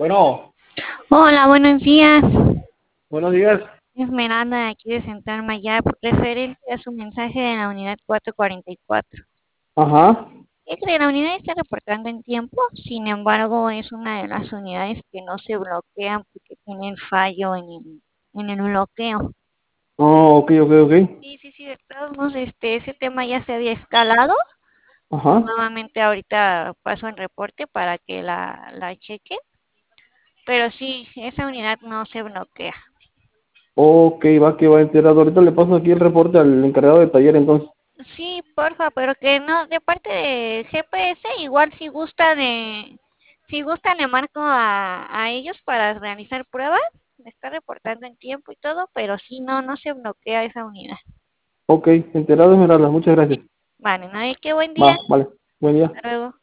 Bueno, Hola, buenos días. buenos días. Esmeralda de aquí de Central Mayab, referente a su mensaje de la unidad 444. Ajá. Es que la unidad está reportando en tiempo, sin embargo, es una de las unidades que no se bloquean porque tienen fallo en el bloqueo. Oh, ok, ok, ok. Sí, sí, sí, de todos modos, ese tema ya se había escalado. Ajá. Nuevamente ahorita paso el reporte para que la cheque, pero sí, esa unidad no se bloquea. Ok, va que va enterado. Ahorita le paso aquí el reporte al encargado de taller, entonces. Sí, porfa, pero que no, de parte de GPS, igual si gusta le marco a ellos para realizar pruebas, me está reportando en tiempo y todo, pero si no, no se bloquea esa unidad. Ok, enterado, Esmeralda. Muchas gracias. Vale, ¿no? Y qué buen día. Va, vale. Buen día. Hasta luego.